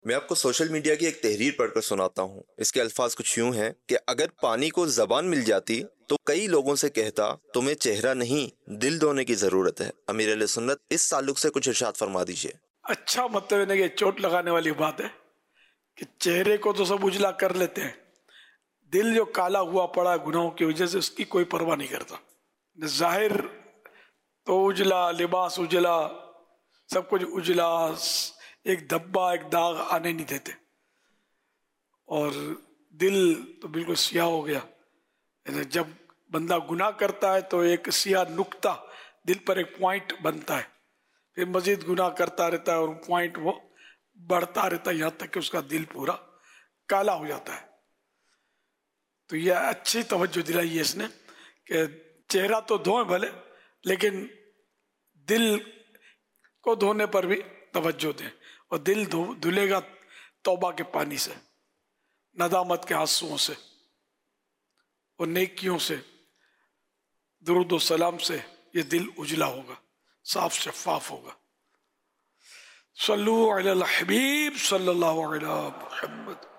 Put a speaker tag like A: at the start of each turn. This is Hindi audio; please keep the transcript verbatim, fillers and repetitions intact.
A: मैं आपको सोशल मीडिया की एक तहरीर पढ़कर सुनाता हूँ। इसके अल्फाज कुछ यूं हैं कि अगर पानी को जबान मिल जाती तो कई लोगों से कहता तुम्हें चेहरा नहीं दिल धोने की जरूरत है। अमीर अहले सुन्नत इस ताल्लुक से कुछ इरशाद फरमा दीजिए।
B: अच्छा, मतलब है कि चोट लगाने वाली बात है कि चेहरे को तो सब उजला कर लेते हैं, दिल जो काला हुआ पड़ा गुनाहों की वजह से उसकी कोई परवाह नहीं करता। जाहिर तो उजला, लिबास उजला, सब कुछ उजला, एक धब्बा एक दाग आने नहीं देते, और दिल तो बिल्कुल सियाह हो गया। जब बंदा गुनाह करता है तो एक सियाह नुक्ता दिल पर एक पॉइंट बनता है, फिर मजीद गुनाह करता रहता है और पॉइंट वो बढ़ता रहता है यहाँ तक कि उसका दिल पूरा काला हो जाता है। तो यह अच्छी तवज्जो दिलाई है इसने कि चेहरा तो धोए भले, लेकिन दिल को धोने पर भी तवज्जो दें। और दिल धो धुलेगा तौबा के पानी से, नदामत के आंसुओं से और नेकियों से, दुरूद व सलाम से ये दिल उजला होगा, साफ शफाफ होगा। सल्लु अला हबीब सल्लल्लाहु अलैहि वसल्लम।